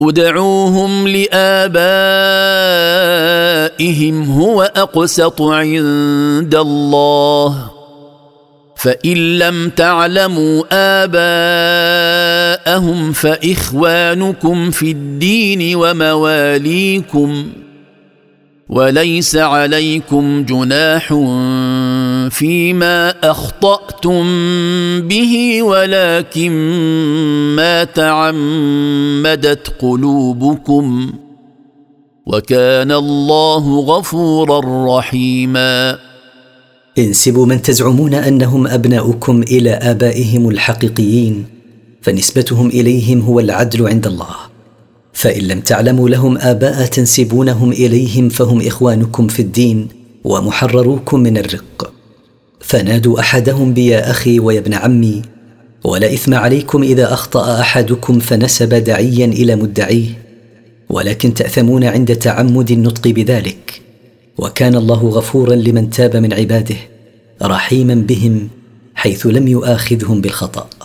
ادعوهم لآبائهم هو أقسط عند الله فإن لم تعلموا آباءهم فإخوانكم في الدين ومواليكم وليس عليكم جناح فيما أخطأتم به ولكن ما تعمدت قلوبكم وكان الله غفورا رحيما. انسبوا من تزعمون أنهم أبناؤكم إلى آبائهم الحقيقيين فنسبتهم إليهم هو العدل عند الله. فإن لم تعلموا لهم آباء تنسبونهم إليهم فهم إخوانكم في الدين ومحرروكم من الرق. فنادوا أحدهم بيا أخي ويا ابن عمي، ولا إثم عليكم إذا أخطأ أحدكم فنسب داعيا إلى مدعيه، ولكن تأثمون عند تعمد النطق بذلك. وكان الله غفورا لمن تاب من عباده رحيما بهم حيث لم يؤاخذهم بالخطأ.